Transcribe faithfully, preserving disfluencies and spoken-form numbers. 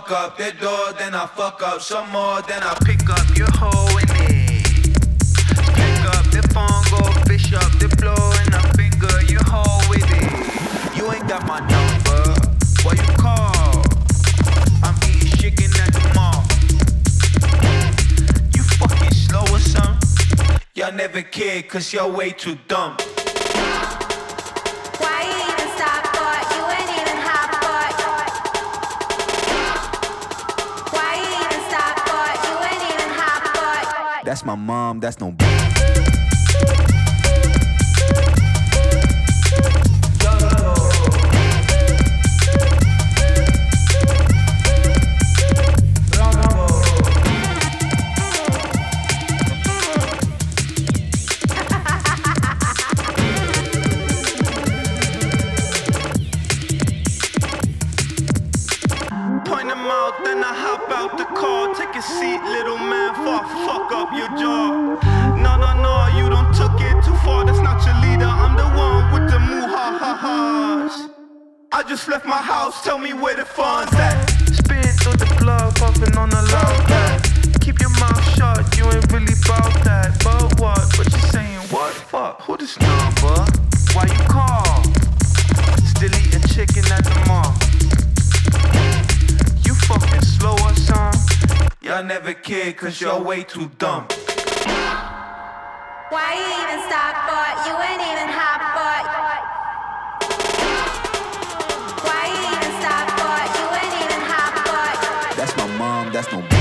fuck up the door, then I fuck up some more, then I pick up your hoe in it. Pick up the phone, go fish up the blow, and I finger your hoe with it. You ain't got my number, why you call? I'm eating chicken at the mall. You fucking slow or something? Y'all never cared cause you're way too dumb. Why you even stop, boy? You ain't even hot, boy. Why you even stop, boy? You ain't even hot, boy. That's my mom, that's no then I hop out the car. Take a seat, little man, for I fuck up your jaw. No, no, no, you don't took it too far. That's not your leader, I'm the one with the moo-ha-ha-has. I just left my house, tell me where the fun's at. Spin through the plug, puffin' on the loud pad. Keep your mouth shut, you ain't really bout that. But what, but you saying what? Fuck, who this number? Why you call? Still eating chicken at the mall. Fucking slow or something? Y'all never cared cause you're way too dumb. Why you even stop, boy? You ain't even hot, boy. Why you even stop, boy? You ain't even hot, boy. That's my mom, that's no